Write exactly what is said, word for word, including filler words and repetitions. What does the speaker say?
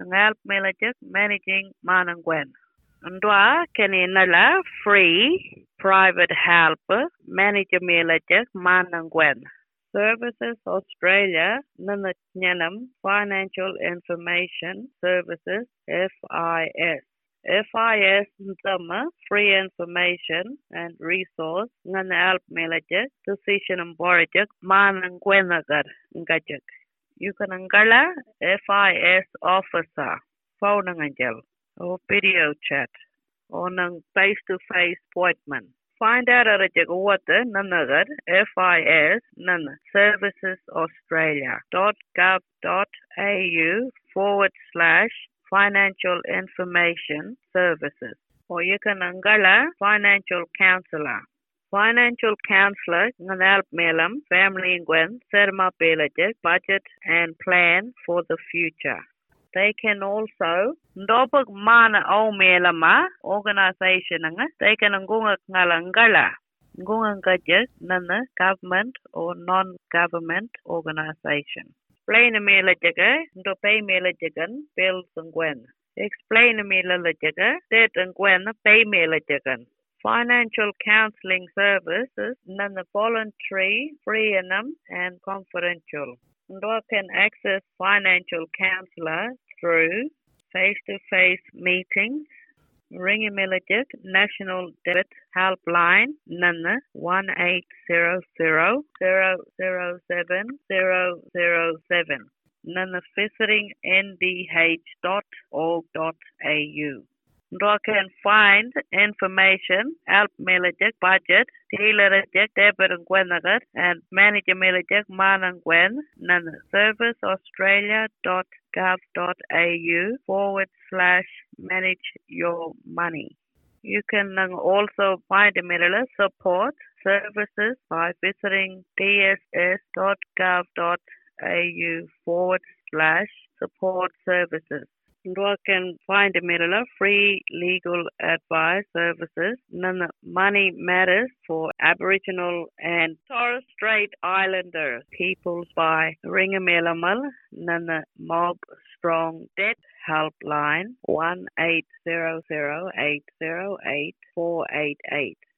help melajak managing manangwen. Ndwa kaninala free private help manager melajak manangwen. Services Australia Nanatnyanam Financial Information Services F I S. F I S Nzama free information and resource ngan help melajak decision emborajak manangwenagar ngajak. You can angala F I S officer phone ngajal or video chat or nang face to face appointment. Find out at a water nanagar F I S nan services australia dot gov dot au forward slash financial information services, or you can angala financial counselor. Financial counselor ngan help melam family ngwen serma pelajek budget and plan for the future. They can also ndopag mana o melama organization nga they can ngunga ngalangala ngunga ngajek nana government or non-government organization. Explain mela jaga ndo pay mela jagan bills ngwen. Explain mela jaga debt ngwen pay mela jagan. Financial counseling services nana voluntary, free and confidential. Ndo can access financial counselor through face-to-face meetings, ring Milajik National Debit Helpline Nana one eight zero zero zero zero seven zero zero seven, Nana visiting n d h dot org dot a u. Ndo can find information, help Milajik budget, Taylorajik debit and and manage Milajik manangwen, Nana service australia dot gov dot a u forward slash manage your money. You can also find Milala support services by visiting d s s dot gov dot a u forward slash support services. You can find Milala free legal advice services, Nana Money Matters for Aboriginal and Torres Strait Islander peoples by Ringamelamal, Nana Mob Strong Debt Helpline one eight zero zero eight zero eight four eight eight.